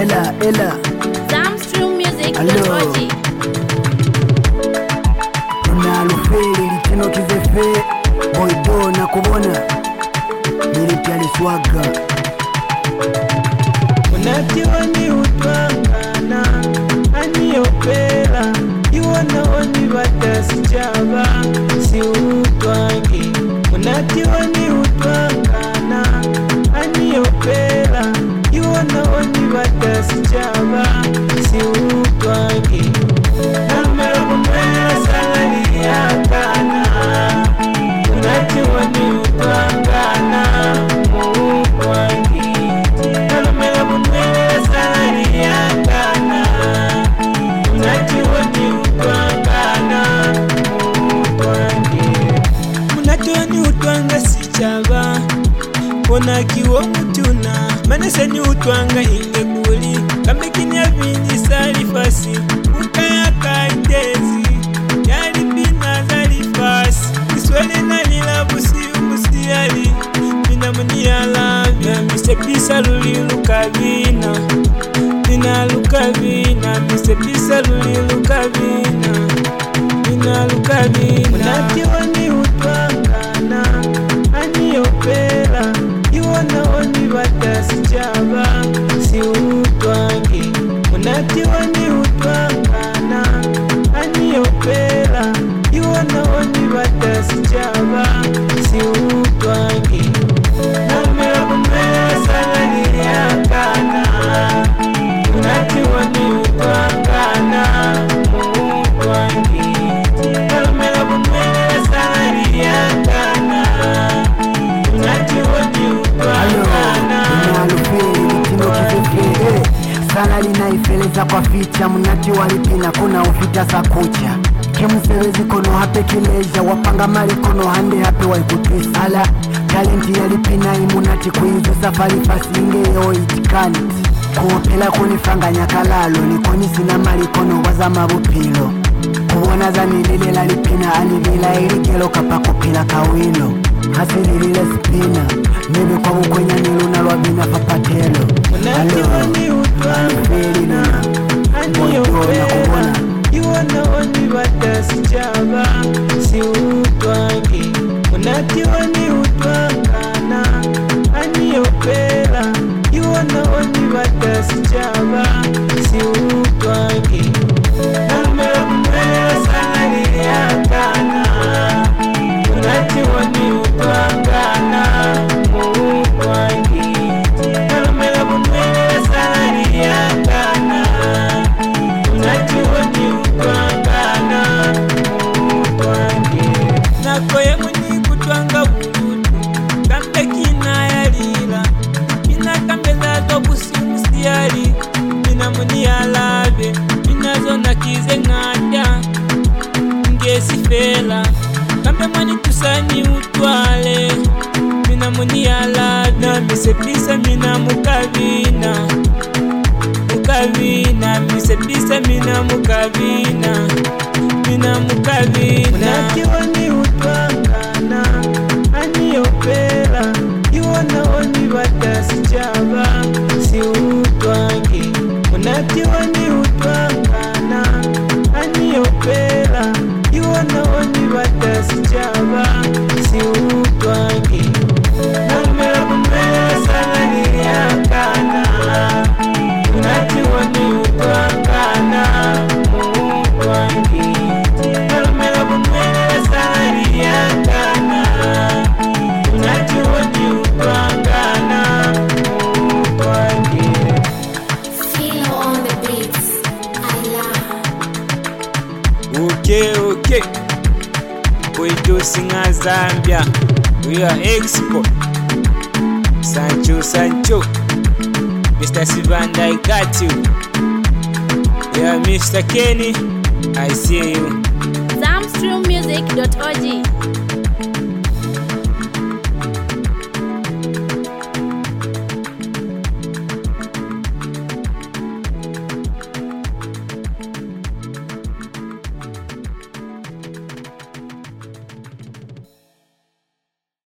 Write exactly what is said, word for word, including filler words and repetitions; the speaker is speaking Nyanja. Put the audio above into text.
Ella, Ella. Zamstream Music dot O G. Unalufeli litino kizefe Boydo na kubona Nilipia liswaga Unatiwa ni utwangana Ani opera Iwana oni batasijaba Si utwangi Unatiwa ni utwangana Ani opera Iwana oni batasijaba Si utwangi Namera kumela salari ya kana Unatiwa ni utwangana Muutwangi Namera kumela salari ya kana Unatiwa ni utwangana Muutwangi Unatiwa ni utwanga sichaba Kona kiwo mutuna Manese ni utwanga inge kuli Kamekini ya vini salifasi Ukaya kaitezi Yali pina zalifasi Kiswele na lila busi umusiali Mina muni ya lavya Mise pisa luli lukavina Mina lukavina Mise pisa luli lukavina Mina lukavina Unatiwa ni utwangana Ani opera Iwana oni batasijaba Si utwangi Unatiwa ni utwangana Ani opera Iwana oni batasijaba Si utwangi Namera kumela salari ya kana Unatiwa ni utwangana Muutwangi Namera kumela salari ya kana Unatiwa ni utwangana Unalufeli litino kizefe Salari naifeleza kwa ficha Munati walipina kuna ufita sa kucha Kimusewezi kono hape kileja Wapanga mali kono hande hape waikutwisa Ala talenti yalipina imunati kuizu safari fasinge yo itikanti Kuopela kunifanganya kalalo Nikoni sina mali kono waza mabupilo Kuwana za nilile lalipina Anivila ilikelo kapakupila kawilo Hasiri lile spina Nebe kwa ukwenya niluna lwabina papatelo Unatiwa ni utwangana Ani opera Iwana oni batasijaba Si utwangi Unatiwa ni utwangana Ani opera Iwana oni batasijaba Si utwangi Namera kumela salari ya kana Unatiwa ni utwangana Muutwangi Namera kumela salari ya kana Unatiwa ni utwangana Muutwangi Nakoye muni kutwanga bulutu Kampe kina yalila Mina kambeza tobusi musiyali Mina muni yalabe Mina zona kize ngata Ngesi fela Kampe mani tusani utwale Mina muni yalabe Na mise pisa mina mukavina Mukavina Mise pisa mina mukavina Mina mukavina Unatiwa ni utwangana Ani opera Iwana oni batasijaba Si utwangi Unatiwa ni utwangana Ani opera Iwana oni batasijaba Si utwangi Namera kumela salari ya kana Unatiwa ni utwangana Muutwangi Namera kumela salari ya kana Unatiwa ni utwangana Muutwangi Feel on the beats. I love. Okay, okay. Boydo singa Zambia. We are export. Sancho, Sancho. Mister Sivanda, I got you. Yeah, Mister Kenny, I see you. Zamstream Music dot O G.